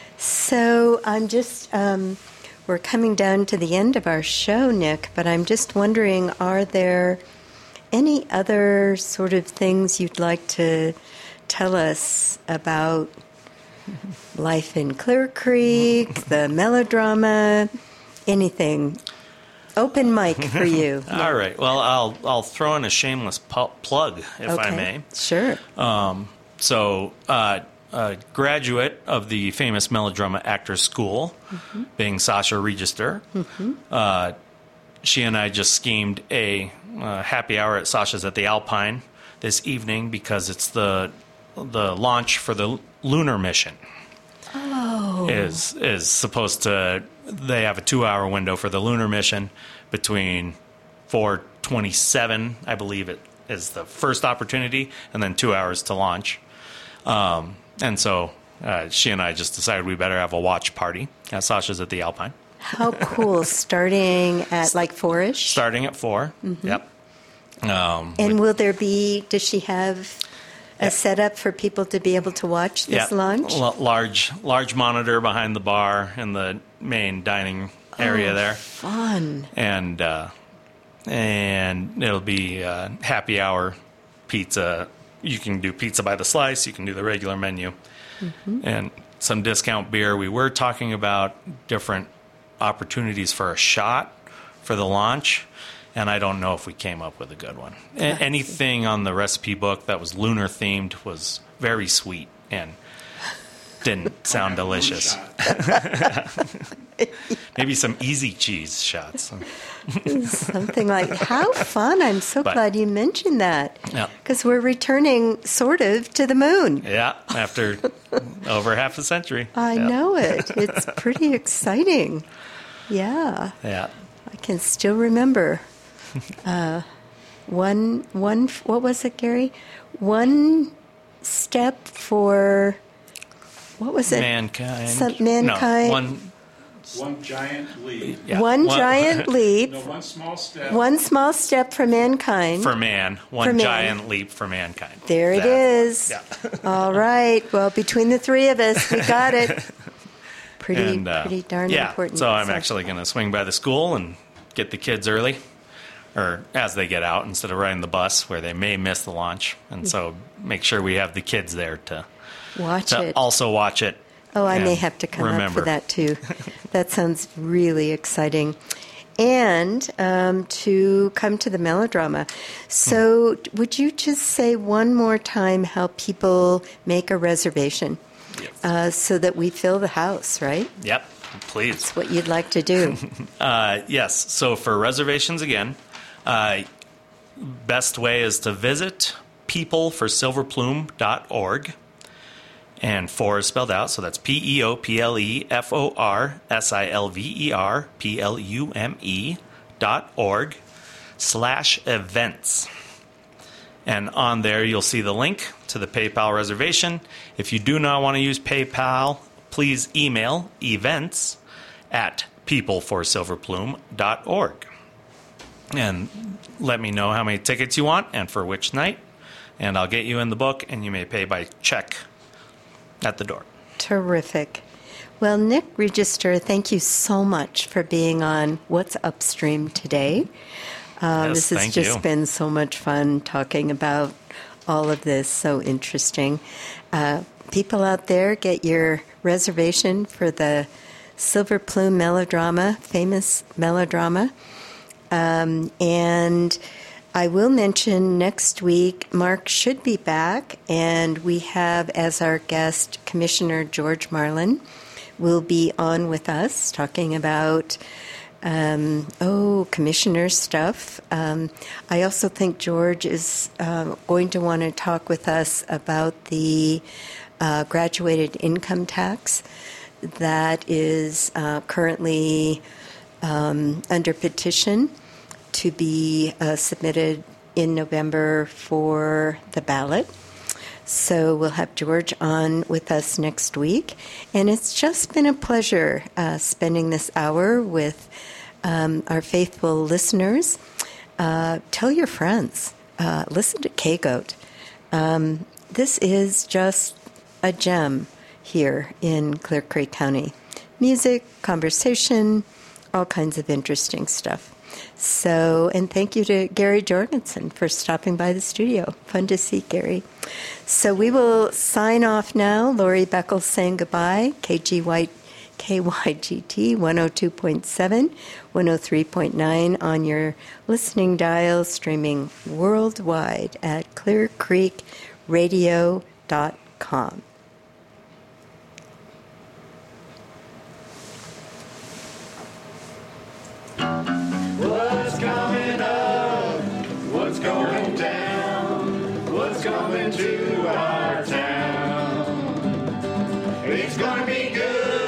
So I'm just, um, we're coming down to the end of our show, Nick, but I'm just wondering, are there any other sort of things you'd like to tell us about life in Clear Creek, the melodrama, anything? Open mic for you. All right. Well, I'll I'll throw in a shameless pu- plug, if okay. I may. Sure. Um, so, uh, a graduate of the famous Melodrama Actors School, mm-hmm. being Sasha Register, mm-hmm. uh, she and I just schemed a uh, happy hour at Sasha's at the Alpine this evening because it's the the launch for the lunar mission. Oh. Is is supposed to. They have a two-hour window for the lunar mission between four twenty-seven, I believe it is the first opportunity, and then two hours to launch. Um, and so uh, she and I just decided we better have a watch party at Sasha's at the Alpine. How cool. Starting at like four-ish? Starting at four, mm-hmm. yep. Um, and will there be, does she have a yeah. setup for people to be able to watch this yeah. launch? L- large, large monitor behind the bar in the main dining area oh, there. Fun. And uh, and it'll be uh, happy hour pizza. You can do pizza by the slice. You can do the regular menu, mm-hmm. and some discount beer. We were talking about different opportunities for a shot for the launch, and I don't know if we came up with a good one. A- anything on the recipe book that was lunar themed was very sweet and didn't sound delicious. Maybe some easy cheese shots. Something like, how fun. I'm so But- glad you mentioned that. Yeah. Because we're returning sort of to the moon. Yeah, after over half a century. I Yeah. know it. It's pretty exciting. Yeah. Yeah. I can still remember. Uh, one, one, what was it, Gary? One step for, what was it? Mankind. Some- mankind. No, one. One giant leap. Yeah, one, giant leap. No, one small step. One small step for mankind. for man. One For man. giant leap for mankind. There it That- is. Yeah. All right. Well, between the three of us, we got it. Pretty, And, uh, pretty darn yeah, important. so I'm actually going to swing by the school and get the kids early, or as they get out, instead of riding the bus where they may miss the launch. And so make sure we have the kids there to, watch to it. also watch it. Oh, I may and have to come remember. up for that too. That sounds really exciting. And um, to come to the melodrama. So, would you just say one more time how people make a reservation uh, so that we fill the house, right? Yep, please. That's what you'd like to do. Uh, yes. So for reservations again, uh, best way is to visit people for silver plume dot org. And four is spelled out, so that's P E O P L E F O R S I L V E R P L U M E dot org slash events. And on there, you'll see the link to the PayPal reservation. If you do not want to use PayPal, please email events at people for silver plume dot org. And let me know how many tickets you want and for which night. And I'll get you in the book, and you may pay by check at the door. Terrific. Well, Nick Register, thank you so much for being on What's Upstream today. Uh, Yes, this has thank just you. been so much fun talking about all of this. So interesting. Uh, people out there, get your reservation for the Silver Plume melodrama, famous melodrama. Um, and I will mention next week, Mark should be back, and we have as our guest Commissioner George Marlin will be on with us talking about, um, oh, commissioner stuff. Um, I also think George is uh, going to want to talk with us about the uh, graduated income tax that is uh, currently um, under petition to be uh, submitted in November for the ballot. So we'll have George on with us next week. And it's just been a pleasure uh, spending this hour with um, our faithful listeners. Uh, tell your friends. Uh, listen to K-Goat. Um, this is just a gem here in Clear Creek County. Music, conversation, all kinds of interesting stuff. So, and thank you to Gary Jorgensen for stopping by the studio. Fun to see Gary. So we will sign off now. Lori Beckles saying goodbye. K G Y, K Y G T one oh two point seven, one oh three point nine on your listening dial, streaming worldwide at clear creek radio dot com. What's coming up? What's going down? What's coming to our town? It's gonna be good.